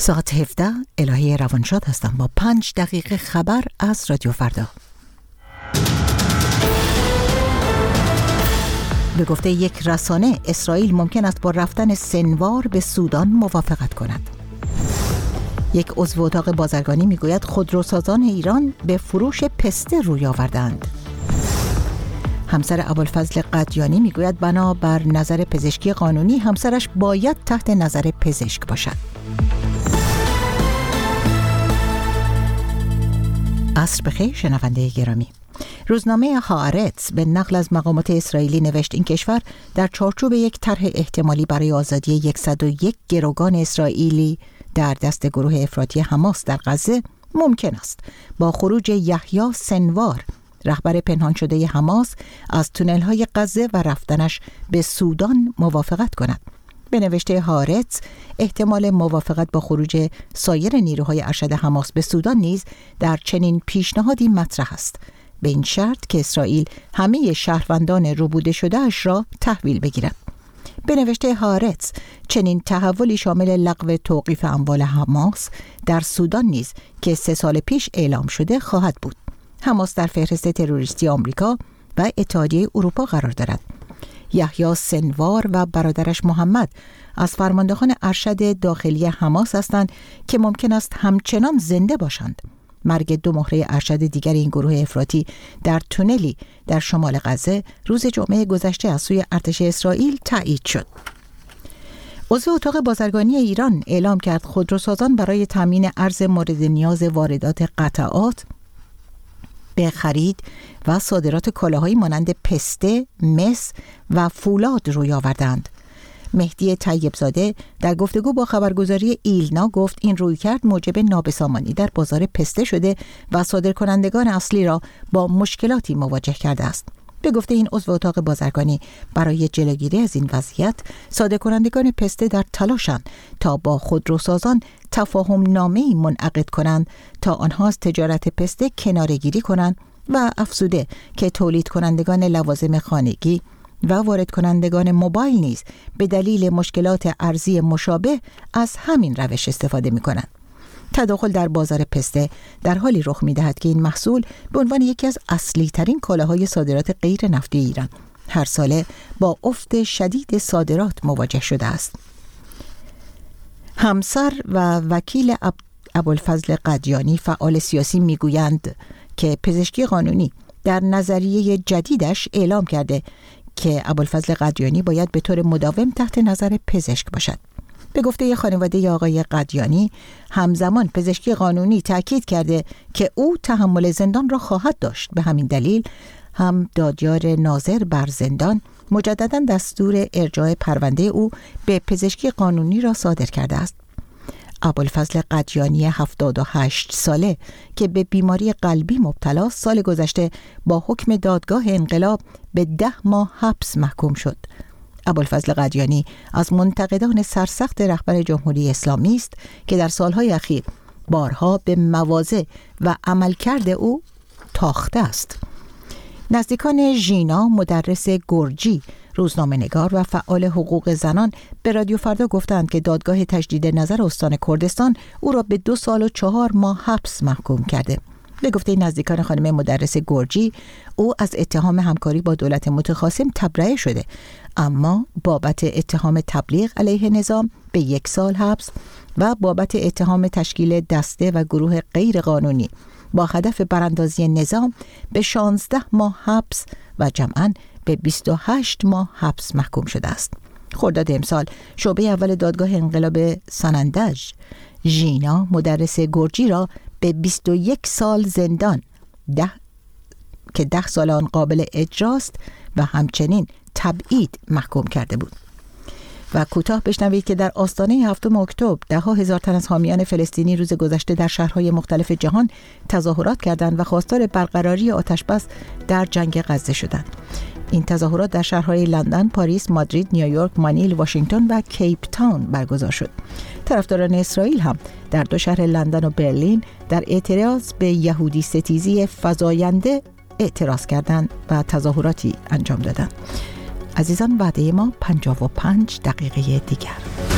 ساعت 17 الهی روانشاد هستم با 5 دقیقه خبر از رادیو فردا. به گفته یک رسانه، اسرائیل ممکن است با رفتن سنوار به سودان موافقت کند. یک عضو اتاق بازرگانی میگوید خودروسازان ایران به فروش پسته روی آوردند. همسر ابوالفضل قدیانی میگوید بنا بر نظر پزشکی قانونی همسرش باید تحت نظر پزشک باشد. عصر بخیر شنونده گرامی. روزنامه هآرتز به نقل از مقامات اسرائیلی نوشت این کشور در چارچوب یک طرح احتمالی برای آزادی 101 گروگان اسرائیلی در دست گروه افراطی حماس در غزه ممکن است با خروج یحیی سنوار، رهبر پنهان شده حماس، از تونل‌های غزه و رفتنش به سودان موافقت کند. به نوشته هآرتز، احتمال موافقت با خروج سایر نیروهای ارشد حماس به سودان نیز در چنین پیشنهادی مطرح است، به این شرط که اسرائیل همه شهروندان ربوده شده اش را تحویل بگیرد. به نوشته هآرتز، چنین تحولی شامل لغو توقیف اموال حماس در سودان نیز که 3 سال پیش اعلام شده خواهد بود. حماس در فهرست تروریستی آمریکا و اتحادیه اروپا قرار دارد. یحیی سنوار و برادرش محمد از فرماندهان ارشد داخلی حماس هستند که ممکن است همچنان زنده باشند. مرگ 2 مهره ارشد دیگر این گروه افراطی در تونلی در شمال غزه روز جمعه گذشته از سوی ارتش اسرائیل تایید شد. عضو اتاق بازرگانی ایران اعلام کرد خودروسازان برای تامین ارز مورد نیاز واردات قطعات به خرید و صادرات کالاهایی مانند پسته، مس و فولاد روی آوردند. مهدی طیبزاده در گفتگو با خبرگزاری ایلنا گفت این رویکرد موجب نابسامانی در بازار پسته شده و صادرکنندگان اصلی را با مشکلاتی مواجه کرده است. به گفته این عضو اتاق بازرگانی، برای جلوگیری از این وضعیت صادرکنندگان پسته در تلاشند تا با خودروسازان تفاهم نامه‌ای منعقد کنند تا آنها از تجارت پسته کناره‌گیری کنند و افزوده که تولید کنندگان لوازم خانگی و وارد کنندگان موبایل نیز به دلیل مشکلات ارزی مشابه از همین روش استفاده می‌کنند. تداخل در بازار پسته در حالی رخ می‌دهد که این محصول به عنوان یکی از اصلی ترین کالاهای صادرات غیر نفتی ایران هر ساله با افت شدید صادرات مواجه شده است. همسر و وکیل ابوالفضل قدیانی فعال سیاسی میگویند که پزشکی قانونی در نظریه جدیدش اعلام کرده که ابوالفضل قدیانی باید به طور مداوم تحت نظر پزشک باشد. به گفته خانواده آقای قدیانی، همزمان پزشکی قانونی تاکید کرده که او تحمل زندان را خواهد داشت. به همین دلیل هم دادیار ناظر بر زندان مجدداً دستور ارجاع پرونده او به پزشکی قانونی را صادر کرده است. ابوالفضل قدیانی 78 ساله که به بیماری قلبی مبتلا است، سال گذشته با حکم دادگاه انقلاب به 10 ماه حبس محکوم شد. ابوالفضل قدیانی از منتقدان سرسخت رهبر جمهوری اسلامی است که در سالهای اخیر بارها به مواضع و عملکرد او تاخته است. نزدیکان ژینا مدرس گرجی، روزنامه‌نگار و فعال حقوق زنان به رادیو فردا گفتند که دادگاه تجدید نظر استان کردستان او را به 2 سال و 4 ماه حبس محکوم کرده. به گفته نزدیکان خانم مدرس گرجی، او از اتهام همکاری با دولت متخاصم تبرئه شده، اما بابت اتهام تبلیغ علیه نظام به 1 سال حبس و بابت اتهام تشکیل دسته و گروه غیر قانونی با هدف براندازی نظام به 16 ماه حبس و جمعاً به 28 ماه حبس محکوم شده است. خرداد امسال شعبه اول دادگاه انقلاب سنندج ژینا مدرس گرجی را به 21 سال زندان که 10 سال آن قابل اجراست و همچنین تبعید محکوم کرده بود. و کوتاه بشنوید که در آستانه 7 اکتبر 10,000 تن از حامیان فلسطینی روز گذشته در شهرهای مختلف جهان تظاهرات کردند و خواستار برقراری آتش‌بس در جنگ غزه شدند. این تظاهرات در شهرهای لندن، پاریس، مادرید، نیویورک، مانیل، واشنگتن و کیپ تاون برگزار شد. طرفداران اسرائیل هم در 2 شهر لندن و برلین در اعتراض به یهودی ستیزی فزاینده اعتراض کردند و تظاهراتی انجام دادند. عزیزان، وعده ما 55 دقیقه دیگر.